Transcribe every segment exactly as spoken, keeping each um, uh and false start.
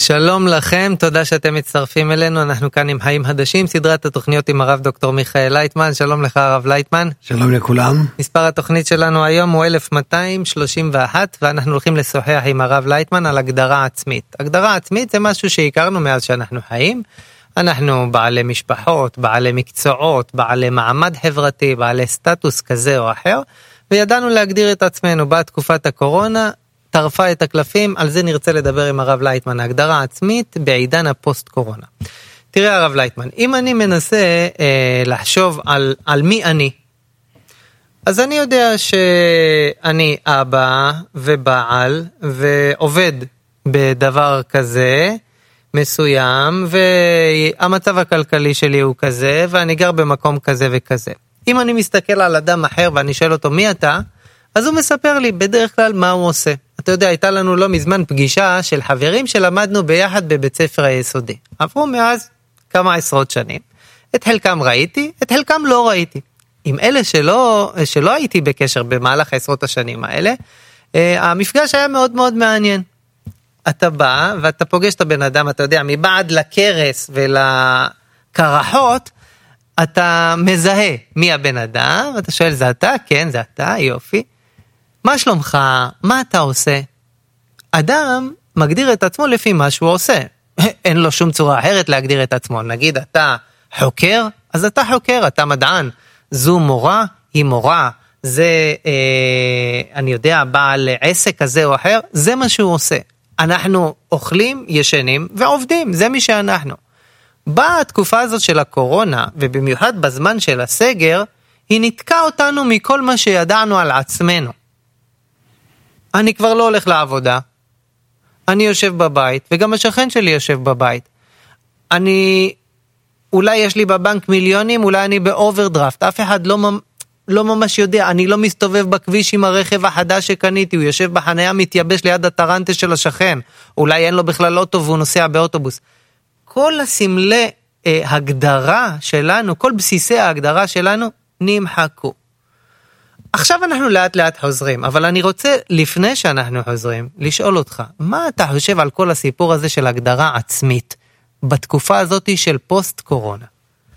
שלום לכם, תודה שאתם מצטרפים אלינו, אנחנו כאן עם חיים חדשים, סדרת התוכניות עם הרב דוקטור מיכאל לייטמן. שלום לך הרב לייטמן. שלום לכולם. מספר התוכנית שלנו היום הוא אלף מאתיים שלושים ואחת, ואנחנו הולכים לשוחח עם הרב לייטמן על הגדרה עצמית. הגדרה עצמית זה משהו שהכרנו מאז שאנחנו חיים, אנחנו בעלי משפחות, בעלי מקצועות, בעלי מעמד חברתי, בעלי סטטוס כזה או אחר, וידענו להגדיר את עצמנו. בתקופת הקורונה טרפה את הקלפים, על זה נרצה לדבר עם הרב לייטמן, הגדרה עצמית בעידן הפוסט קורונה. תראה הרב לייטמן, אם אני מנסה אה, לחשוב על, על מי אני, אז אני יודע שאני אבא ובעל ועובד בדבר כזה מסוים, והמצב הכלכלי שלי הוא כזה, ואני גר במקום כזה וכזה. אם אני מסתכל על אדם אחר ואני שואל אותו מי אתה, אז הוא מספר לי בדרך כלל מה הוא עושה. אתה יודע, הייתה לנו לא מזמן פגישה של חברים שלמדנו ביחד בבית ספר היסודי. עברו מאז כמה עשרות שנים. את חלקם ראיתי, את חלקם לא ראיתי. עם אלה שלא, שלא הייתי בקשר במהלך עשרות השנים האלה, המפגש היה מאוד מאוד מעניין. אתה בא ואתה פוגש את הבן אדם, אתה יודע, מבעד לקרס ולקרחות, אתה מזהה מי הבן אדם, ואתה שואל, זה אתה? כן, זה אתה, יופי. מה שלומך? מה אתה עושה? אדם מגדיר את עצמו לפי מה שהוא עושה. אין לו שום צורה אחרת להגדיר את עצמו. נגיד, אתה חוקר? אז אתה חוקר, אתה מדען. זו מורה? היא מורה. זה, אה, אני יודע, בעל עסק כזה או אחר? זה מה שהוא עושה. אנחנו אוכלים, ישנים ועובדים. זה מי שאנחנו. בתקופה הזאת של הקורונה, ובמיוחד בזמן של הסגר, היא נתקעה אותנו מכל מה שידענו על עצמנו. אני כבר לא הולך לעבודה, אני יושב בבית, וגם השכן שלי יושב בבית. אני, אולי יש לי בבנק מיליונים, אולי אני באוברדרפט, אף אחד לא, לא ממש יודע, אני לא מסתובב בכביש עם הרכב החדש שקניתי, הוא יושב בחניה מתייבש ליד הטרנטה של השכן, אולי אין לו בכלל אוטו והוא נוסע באוטובוס. כל הסמלי אה, הגדרה שלנו, כל בסיסי ההגדרה שלנו נמחקו. עכשיו אנחנו לאט לאט חוזרים, אבל אני רוצה לפני שאנחנו חוזרים לשאול אותך, מה אתה חושב על כל הסיפור הזה של הגדרה עצמית בתקופה הזאת של פוסט קורונה?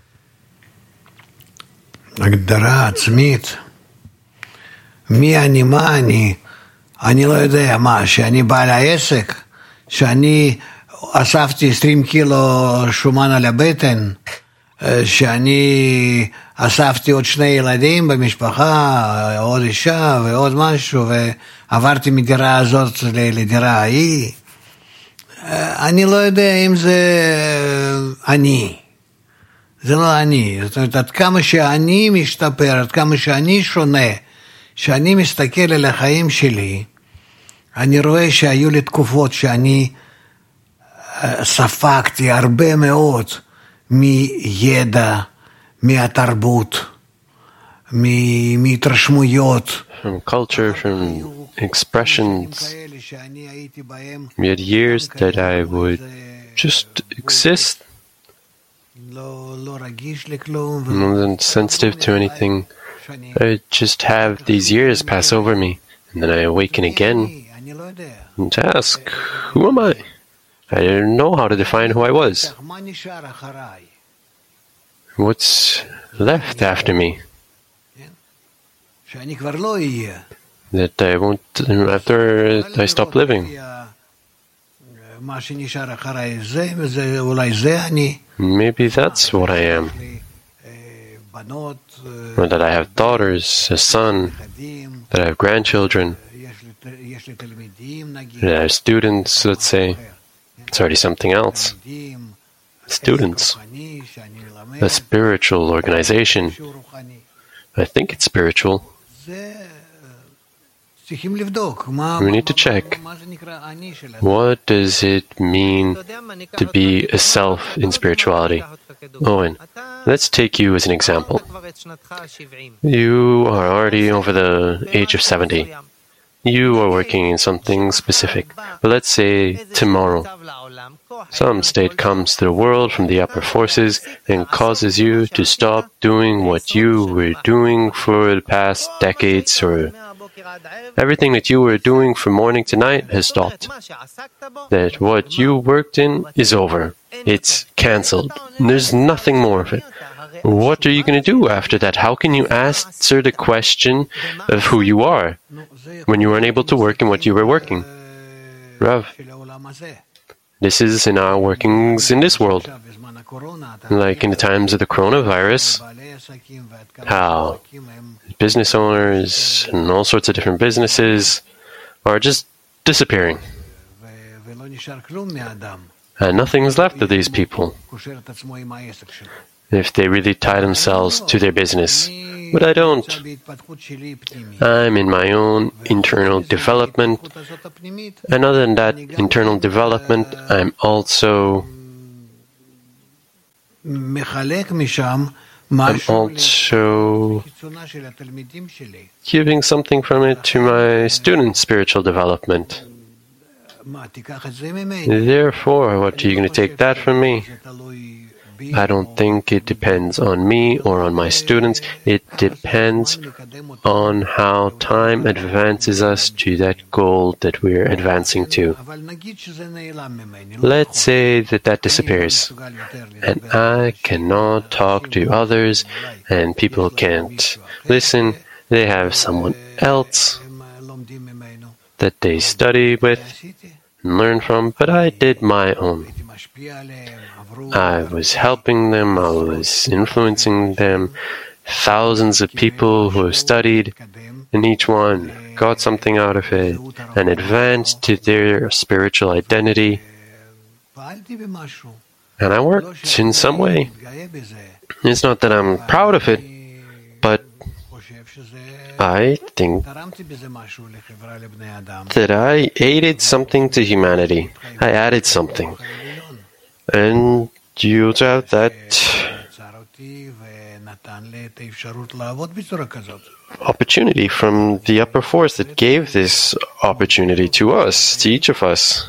הגדרה עצמית, מי אני, מה אני, אני לא יודע מה, שאני בעל העסק, שאני אספתי עשרים קילו שומן על הבטן, שאני אספתי עוד שני ילדים במשפחה, עוד אישה ועוד משהו, ועברתי מדירה הזאת לדירה ההיא. אני לא יודע אם זה אני. זה לא אני. זאת אומרת, עד כמה שאני משתפר, עד כמה שאני שונה, שאני מסתכל על החיים שלי, אני רואה שהיו לי תקופות שאני ספגתי הרבה מאוד מידע, מהתרבות, מהתרשמויות. From culture, from expressions. We had years that I would just exist. I wasn't sensitive to anything. I just have these years pass over me. And then I awaken again and ask, who am I? I didn't know how to define who I was. What's left after me? That I won't, after I stop living. Maybe that's what I am. Or that I have daughters, a son, that I have grandchildren, that I have students, let's say. It's already something else. Students. A spiritual organization. I think it's spiritual. We need to check. What does it mean to be a self in spirituality? Owen, let's take you as an example. You are already over the age of seventy. You are working in something specific. But let's say tomorrow, some state comes to the world from the upper forces and causes you to stop doing what you were doing for the past decades or everything that you were doing from morning to night has stopped. That what you worked in is over. It's cancelled. There's nothing more of it. What are you going to do after that? How can you answer the question of who you are when you weren't able to work in what you were working? Rav, this is in our workings in this world. Like in the times of the coronavirus, how business owners and all sorts of different businesses are just disappearing. And nothing is left of these people if they really tie themselves to their business. But I don't. I'm in my own internal development. And other than that internal development, I'm also I'm also giving something from it to my students' spiritual development. Therefore, what are you going to take that from me? I don't think it depends on me or on my students. It depends on how time advances us to that goal that we're advancing to. Let's say that that disappears, and I cannot talk to others, and people can't listen. They have someone else that they study with and learn from, but I did my own. I was helping them, I was influencing them. Thousands of people who have studied, and each one got something out of it and advanced to their spiritual identity. And I worked in some way. It's not that I'm proud of it, but I think that I aided something to humanity. I added something. And due to that opportunity from the upper force that gave this opportunity to us, to each of us,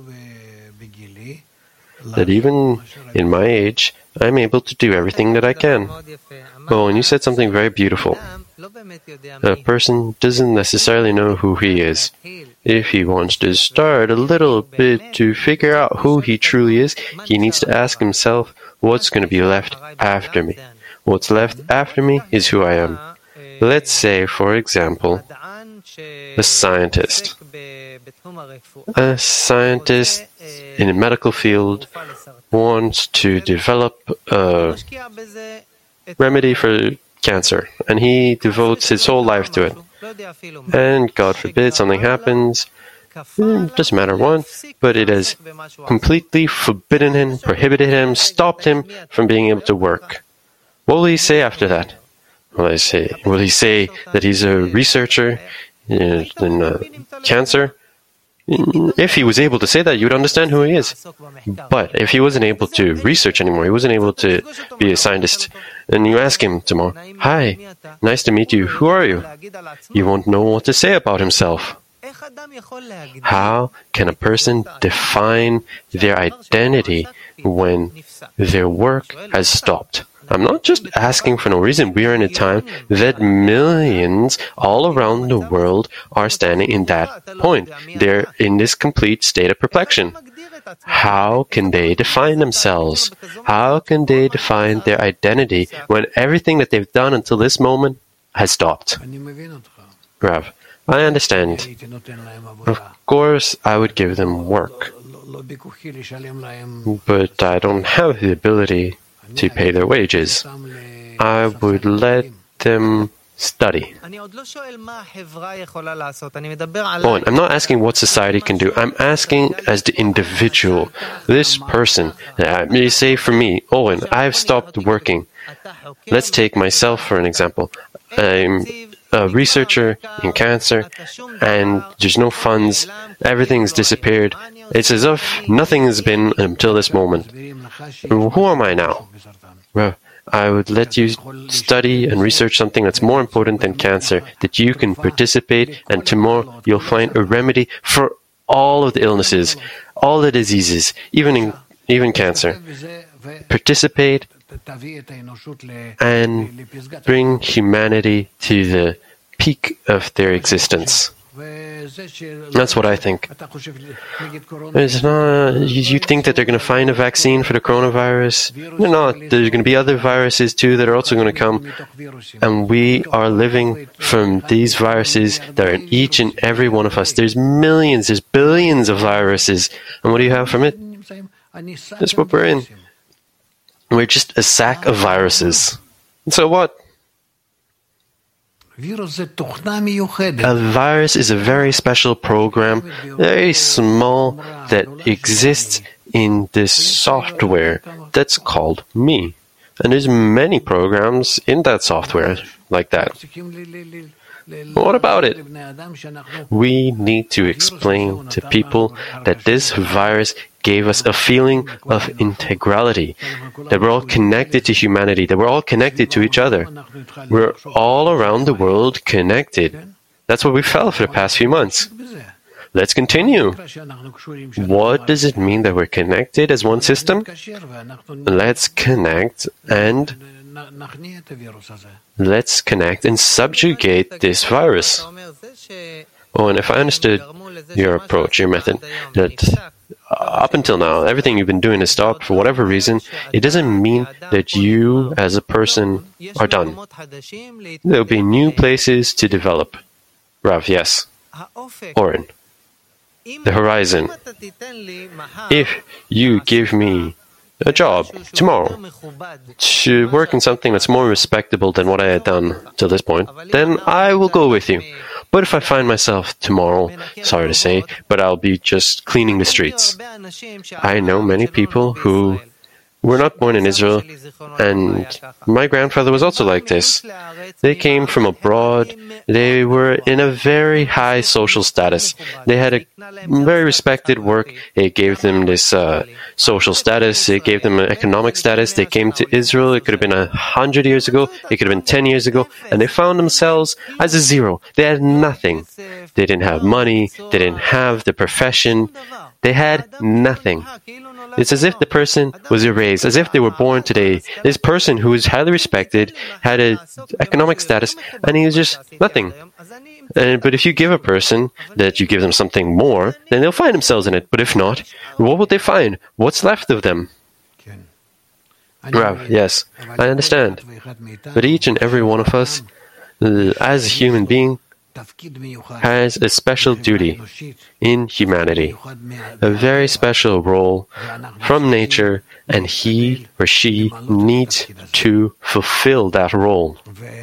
that even in my age, I'm able to do everything that I can. Oh, and you said something very beautiful. A person doesn't necessarily know who he is. If he wants to start a little bit to figure out who he truly is, he needs to ask himself, what's going to be left after me? What's left after me is who I am. Let's say, for example, a scientist. A scientist in the medical field wants to develop a remedy for cancer, and he devotes his whole life to it. And God forbid something happens, it doesn't matter what, but it has completely forbidden him, prohibited him, stopped him from being able to work. What will he say after that? Will he say, will he say that he's a researcher in, in uh, cancer? If he was able to say that, you would understand who he is. But if he wasn't able to research anymore, he wasn't able to be a scientist, and you ask him tomorrow, "Hi, nice to meet you. Who are you?" He won't know what to say about himself. How can a person define their identity when their work has stopped? I'm not just asking for no reason. We are in a time that millions all around the world are standing in that point. They're in this complete state of perplexion. How can they define themselves? How can they define their identity when everything that they've done until this moment has stopped? Rav, I understand. Of course, I would give them work, but I don't have the ability to pay their wages. I would let them study. Oh, I'm not asking what society can do. I'm asking as the individual, this person. Uh, you say for me, Owen, I've stopped working. Let's take myself for an example. I'm a researcher in cancer, and there's no funds. Everything's disappeared. It's as if nothing has been until this moment. Who am I now? Well, I would let you study and research something that's more important than cancer, that you can participate, and tomorrow you'll find a remedy for all of the illnesses, all the diseases, even in, even cancer. Participate and bring humanity to the peak of their existence. That's what I think. It's not, you think that they're going to find a vaccine for the coronavirus? They're not. There's going to be other viruses too that are also going to come. And we are living from these viruses that are in each and every one of us. There's millions, there's billions of viruses. And what do you have from it? That's what we're in. We're just a sack of viruses. And so what? A virus is a very special program, very small, that exists in this software that's called me. And there's many programs in that software like that. What about it? We need to explain to people that this virus gave us a feeling of integrality, that we're all connected to humanity, that we're all connected to each other. We're all around the world connected. That's what we felt for the past few months. Let's continue. What does it mean that we're connected as one system? Let's connect and let's connect and subjugate this virus. Oh, and if I understood your approach, your method, that up until now, everything you've been doing is stopped for whatever reason, it doesn't mean that you as a person are done. There will be new places to develop. Rav, yes. Oren. The horizon. If you give me a job tomorrow to work in something that's more respectable than what I had done till this point, then I will go with you. But if I find myself tomorrow, sorry to say, but I'll be just cleaning the streets. I know many people who were not born in Israel, and my grandfather was also like this. They came from abroad. They were in a very high social status. They had a very respected work. It gave them this uh, social status. It gave them an economic status. They came to Israel. It could have been a hundred years ago. It could have been ten years ago. And they found themselves as a zero. They had nothing. They didn't have money. They didn't have the profession. They had nothing. It's as if the person was erased, as if they were born today. This person who was highly respected, had an economic status, and he was just nothing. And, but if you give a person that you give them something more, then they'll find themselves in it. But if not, what would they find? What's left of them? Rav, yes, I understand. But each and every one of us, uh, as a human being, has a special duty in humanity, a very special role from nature, and he or she needs to fulfill that role.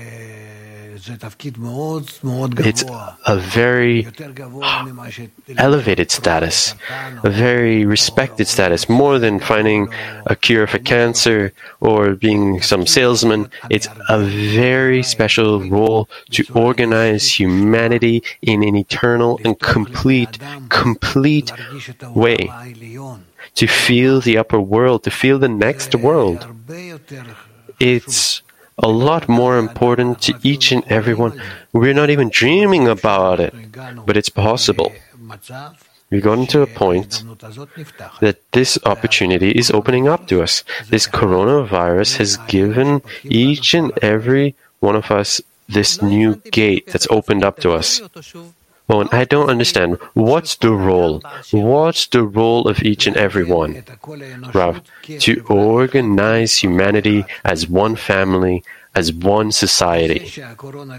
It's a very elevated status, a very respected status, more than finding a cure for cancer or being some salesman. It's a very special role to organize humanity in an eternal and complete, complete way. To feel the upper world, to feel the next world. It's a lot more important to each and every one. We're not even dreaming about it, but it's possible. We got into a point that this opportunity is opening up to us. This coronavirus has given each and every one of us this new gate that's opened up to us. Oh, and I don't understand. What's the role? What's the role of each and every one? Rav, to organize humanity as one family, as one society. And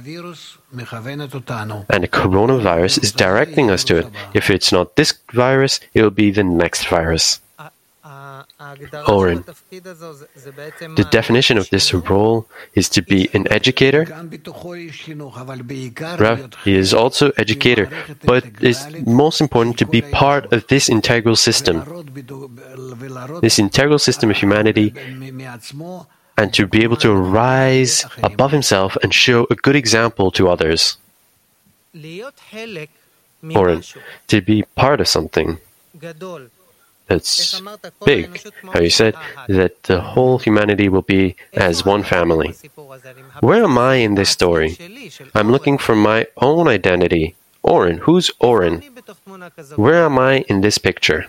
the coronavirus is directing us to it. If it's not this virus, it will be the next virus. Oren, the definition of this role is to be an educator. Rav, he is also educator, but it's most important to be part of this integral system, this integral system of humanity, and to be able to rise above himself and show a good example to others. Oren, to be part of something that's big. How you said that the whole humanity will be as one family. Where am I in this story? I'm looking for my own identity. Oren, who's Oren? Where am I in this picture?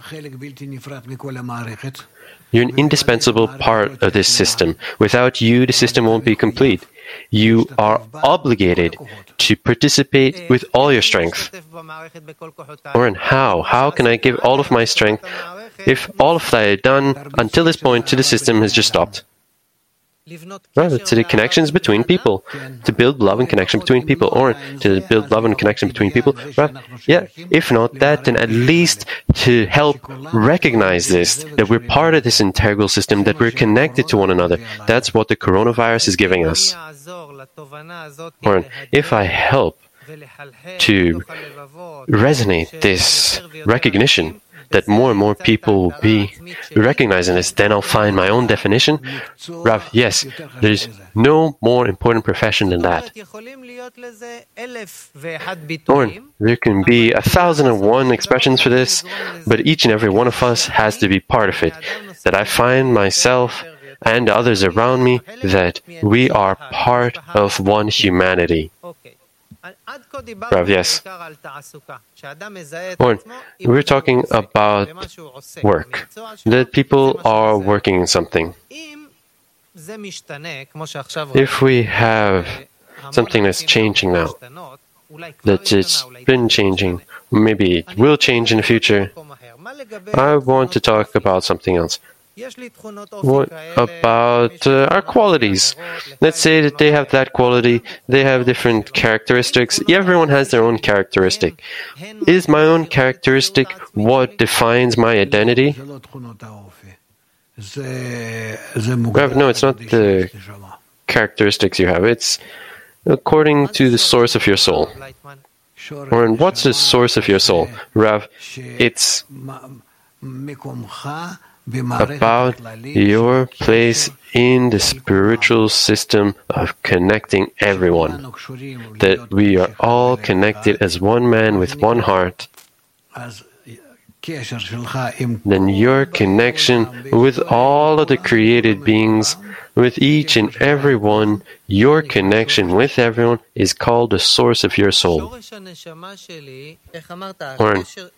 You're an indispensable part of this system. Without you, the system won't be complete. You are obligated to participate with all your strength. Oren, how? How can I give all of my strength if all of that I had done until this point to the system has just stopped? Rather, to the connections between people, to build love and connection between people, or to build love and connection between people. Rather, yeah, if not that, then at least to help recognize this, that we're part of this integral system, that we're connected to one another. That's what the coronavirus is giving us. Or if I help to resonate this recognition, that more and more people will be recognizing this, then I'll find my own definition. Rav, yes, there's no more important profession than that. Or there can be a thousand and one expressions for this, but each and every one of us has to be part of it. That I find myself and others around me, that we are part of one humanity. Rav, yes. Or we're talking about work, that people are working in something. If we have something that's changing now, that it's been changing, maybe it will change in the future, I want to talk about something else. What about uh, our qualities? Let's say that they have that quality, they have different characteristics. Everyone has their own characteristic. Is my own characteristic what defines my identity? Rav, no, it's not the characteristics you have. It's according to the source of your soul. Or in what's the source of your soul? Rav, it's about your place in the spiritual system of connecting everyone, that we are all connected as one man with one heart. Then your connection with all of the created beings, with each and every one, your connection with everyone is called the source of your soul. Or,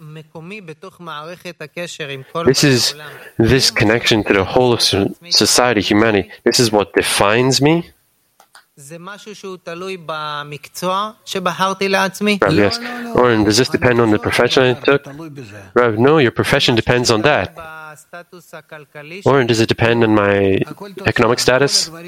this is this connection to the whole of society, humanity. This is what defines me. Rav, yes. Or does this depend on the profession I took? Rav, no, your profession depends on that. Or does it depend on my economic status? All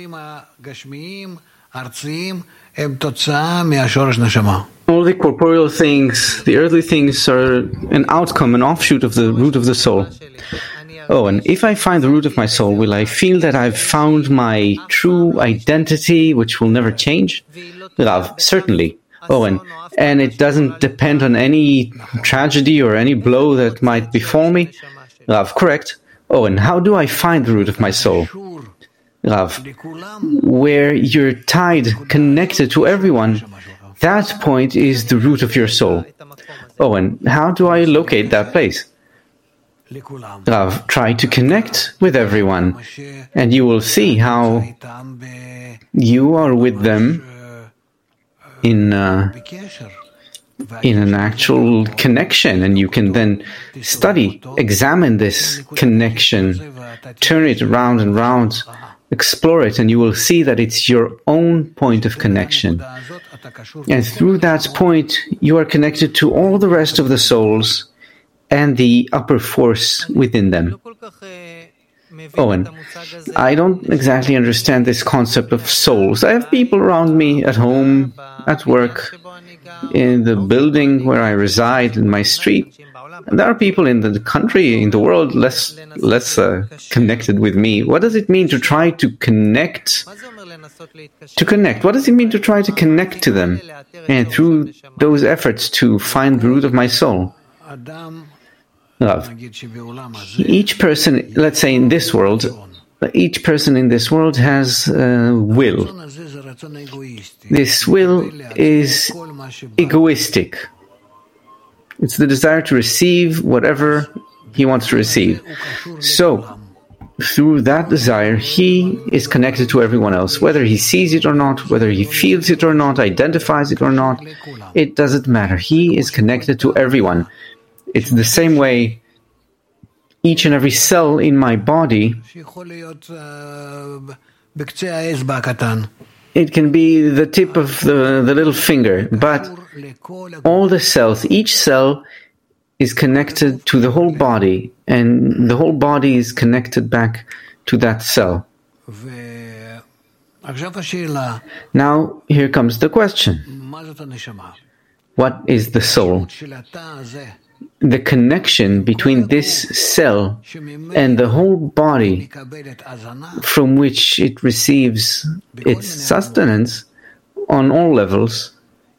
the corporeal things, the earthly things, are an outcome, an offshoot of the root of the soul. Oh, and if I find the root of my soul, will I feel that I've found my true identity, which will never change? Rav, certainly. Oh, and, and it doesn't depend on any tragedy or any blow that might befall me? Rav, correct. Oh, and how do I find the root of my soul? Rav, where you're tied, connected to everyone, that point is the root of your soul. Oh, and how do I locate that place? Rav, try to connect with everyone, and you will see how you are with them in uh, in an actual connection, and you can then study, examine this connection, turn it round and round, explore it, and you will see that it's your own point of connection. And through that point, you are connected to all the rest of the souls and the upper force within them. Oh, and I don't exactly understand this concept of souls. I have people around me at home, at work, in the building where I reside, in my street. And there are people in the country, in the world, less less uh, connected with me. What does it mean to try to connect? To connect. What does it mean to try to connect to them? And through those efforts to find the root of my soul. Love. Each person, let's say in this world, each person in this world has a will. This will is egoistic. It's the desire to receive whatever he wants to receive. So, through that desire, he is connected to everyone else. Whether he sees it or not, whether he feels it or not, identifies it or not, it doesn't matter. He is connected to everyone. It's the same way each and every cell in my body, it can be the tip of the, the little finger, but all the cells, each cell is connected to the whole body, and the whole body is connected back to that cell. Now, here comes the question. What is the soul? The connection between this cell and the whole body from which it receives its sustenance on all levels,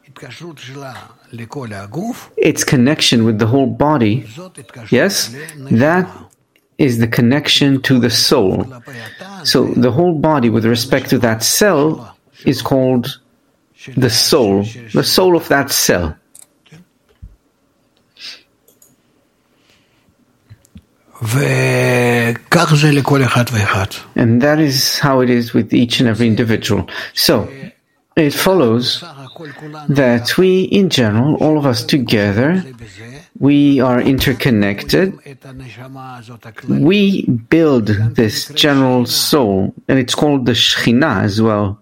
its connection with the whole body, yes, that is the connection to the soul. So the whole body with respect to that cell is called the soul, the soul of that cell. And that is how it is with each and every individual. So, it follows that we, in general, all of us together, we are interconnected. We build this general soul, and it's called the Shekhinah as well.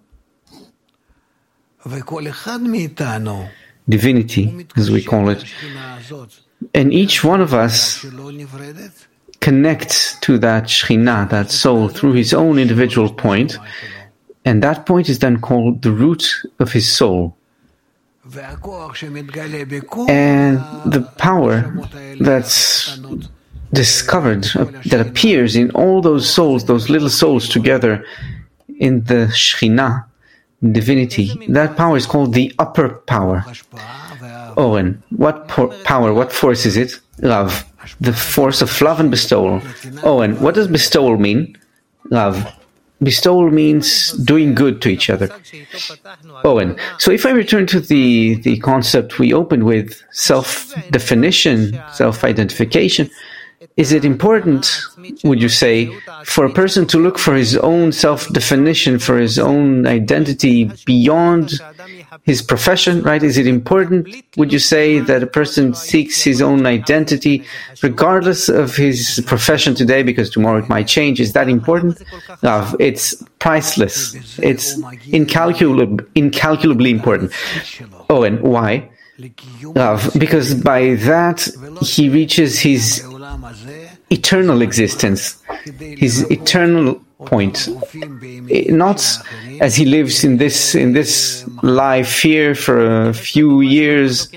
Divinity, as we call it. And each one of us connects to that Shekhinah, that soul, through his own individual point, and that point is then called the root of his soul. And the power that's discovered, that appears in all those souls, those little souls together in the Shekhinah, divinity, that power is called the upper power. Owen, what po- power, what force is it? Love. The force of love and bestowal. Owen, what does bestowal mean? Love. Bestowal means doing good to each other. Owen, so if I return to the, the concept we opened with, self-definition, self-identification, is it important, would you say, for a person to look for his own self-definition, for his own identity beyond his profession, right? Is it important, would you say, that a person seeks his own identity regardless of his profession today, because tomorrow it might change? Is that important? No, it's priceless. It's incalculable, incalculably important. Oh, and why? Love, because by that he reaches his eternal existence, his eternal point. Not as he lives in this in this life here for a few years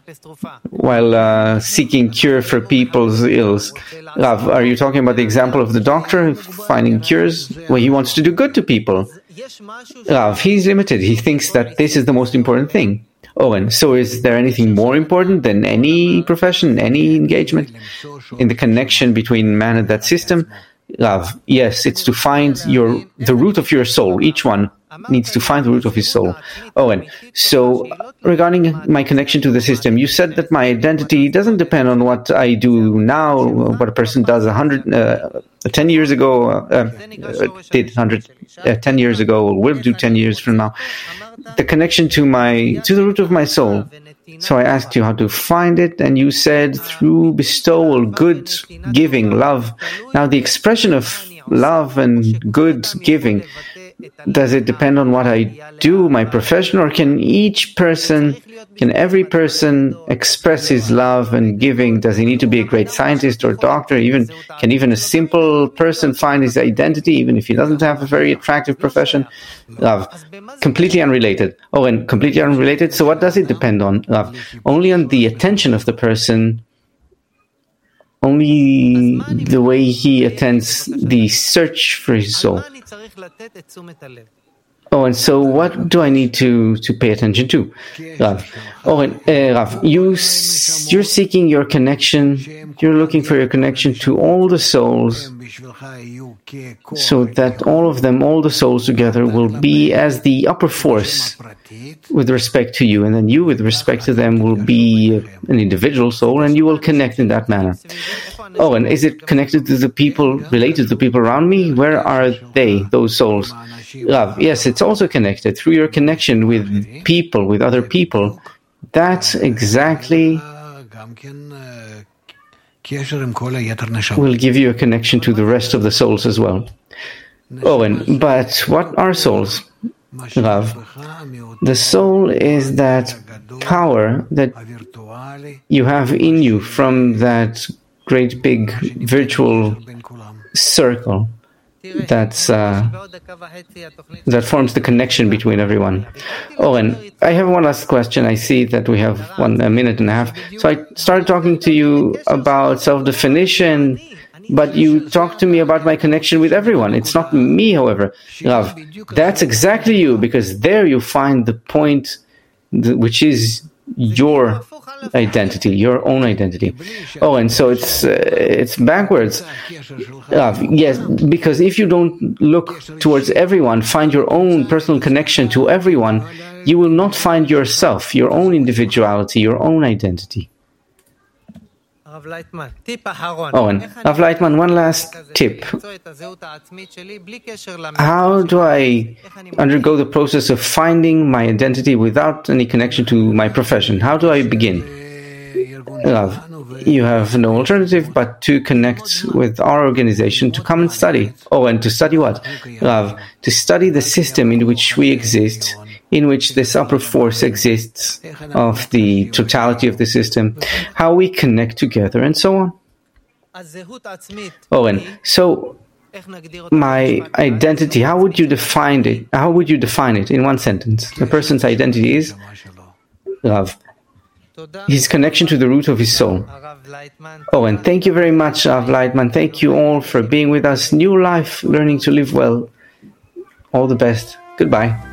while uh, seeking cure for people's ills. Love, are you talking about the example of the doctor finding cures? Well, he wants to do good to people. Love, he's limited. He thinks that this is the most important thing. Oh, and so is there anything more important than any profession, any engagement in the connection between man and that system? Love, yes, it's to find your the root of your soul. Each one needs to find the root of his soul. Oh, and so regarding my connection to the system, you said that my identity doesn't depend on what I do now, what a person does a hundred, uh, ten years ago, uh, did hundred, uh, ten years ago, or will do ten years from now. The connection to my to the root of my soul. So I asked you how to find it, and you said through bestowal, good giving, love. Now the expression of love and good giving, does it depend on what I do, my profession, or can each person, can every person express his love and giving? Does he need to be a great scientist or doctor? Even can even a simple person find his identity, even if he doesn't have a very attractive profession? Love, completely unrelated. Oh, and completely unrelated. So what does it depend on? Love, only on the attention of the person. Only the way he attends the search for his soul. Oh, and so what do I need to, to pay attention to? Rav. Oh, and uh, Rav, you, you're seeking your connection, you're looking for your connection to all the souls, so that all of them, all the souls together, will be as the upper force with respect to you, and then you with respect to them will be an individual soul, and you will connect in that manner. Oh, and is it connected to the people, related to the people around me? Where are they, those souls? Rav, yes, it's also connected. Through your connection with people, with other people, that's exactly will give you a connection to the rest of the souls as well. Oh, and but what are souls? Rav, the soul is that power that you have in you from that great big virtual circle that's uh, that forms the connection between everyone. Oh, and I have one last question. I see that we have one a minute and a half. So I started talking to you about self-definition, but you talked to me about my connection with everyone. It's not me, however. Rav, that's exactly you, because there you find the point which is your identity, your own identity. Oh, and so it's uh, it's backwards. Uh, yes, because if you don't look towards everyone, find your own personal connection to everyone, you will not find yourself, your own individuality, your own identity. Oh, and Rav Leitman, one last tip. How do I undergo the process of finding my identity without any connection to my profession? How do I begin? Rav, you have no alternative but to connect with our organization to come and study. Oh, and to study what? Rav, to study the system in which we exist, in which this upper force exists, of the totality of the system, how we connect together, and so on. Oh, and so my identity, how would you define it? How would you define it in one sentence? A person's identity is love, his connection to the root of his soul. Oh, and thank you very much, Rav Leitman. Thank you all for being with us. New life, learning to live well. All the best. Goodbye.